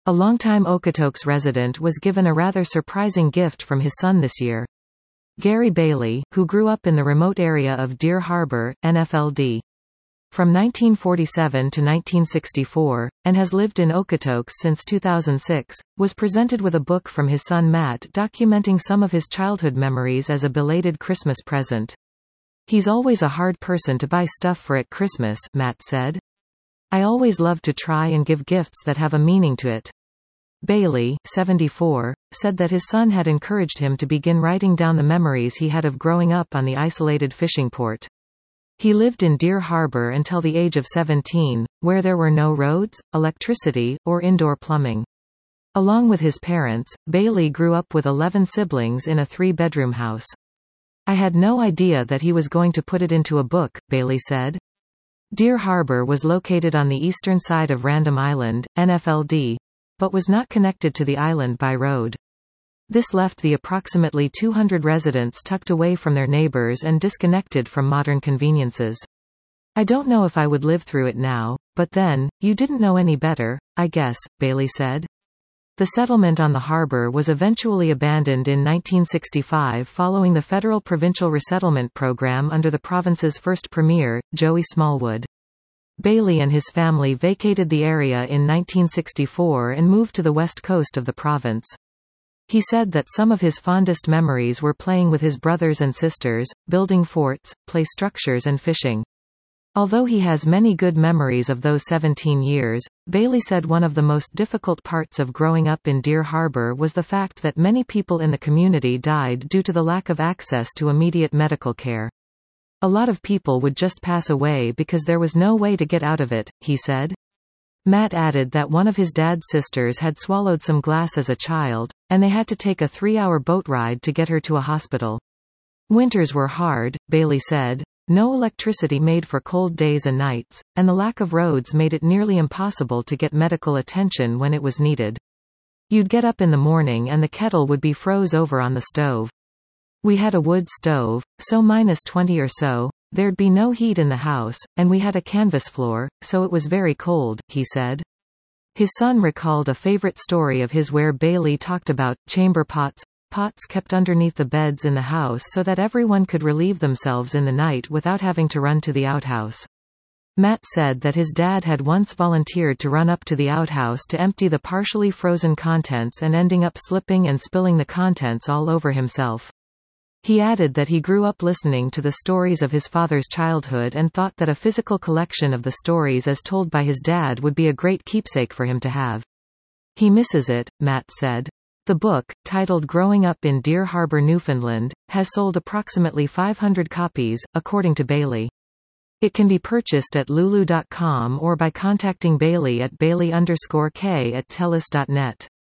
A longtime Okotoks resident was given a rather surprising gift from his son this year. Gary Bailey, who grew up in the remote area of Deer Harbor, NFLD. From 1947 to 1964, and has lived in Okotoks since 2006, was presented with a book from his son Matt documenting some of his childhood memories as a belated Christmas present. "He's always a hard person to buy stuff for at Christmas," Matt said. "I always love to try and give gifts that have a meaning to it." Bailey, 74, said that his son had encouraged him to begin writing down the memories he had of growing up on the isolated fishing port. He lived in Deer Harbor until the age of 17, where there were no roads, electricity, or indoor plumbing. Along with his parents, Bailey grew up with 11 siblings in a 3-bedroom house. "I had no idea that he was going to put it into a book," Bailey said. Deer Harbor was located on the eastern side of Random Island, NFLD, but was not connected to the island by road. This left the approximately 200 residents tucked away from their neighbors and disconnected from modern conveniences. "I don't know if I would live through it now, but then, you didn't know any better, I guess," Bailey said. The settlement on the harbor was eventually abandoned in 1965 following the federal provincial resettlement program under the province's first premier, Joey Smallwood. Bailey and his family vacated the area in 1964 and moved to the west coast of the province. He said that some of his fondest memories were playing with his brothers and sisters, building forts, play structures and fishing. Although he has many good memories of those 17 years, Bailey said one of the most difficult parts of growing up in Deer Harbor was the fact that many people in the community died due to the lack of access to immediate medical care. "A lot of people would just pass away because there was no way to get out of it," he said. Matt added that one of his dad's sisters had swallowed some glass as a child, and they had to take a 3-hour boat ride to get her to a hospital. "Winters were hard," Bailey said. "No electricity made for cold days and nights, and the lack of roads made it nearly impossible to get medical attention when it was needed. You'd get up in the morning and the kettle would be froze over on the stove. We had a wood stove, so -20 or so. There'd be no heat in the house, and we had a canvas floor, so it was very cold," he said. His son recalled a favorite story of his where Bailey talked about chamber pots kept underneath the beds in the house so that everyone could relieve themselves in the night without having to run to the outhouse. Matt said that his dad had once volunteered to run up to the outhouse to empty the partially frozen contents and ending up slipping and spilling the contents all over himself. He added that he grew up listening to the stories of his father's childhood and thought that a physical collection of the stories as told by his dad would be a great keepsake for him to have. He misses it, Matt said. The book, titled Growing Up in Deer Harbor, Newfoundland, has sold approximately 500 copies, according to Bailey. It can be purchased at lulu.com or by contacting Bailey at bailey_k@telus.net.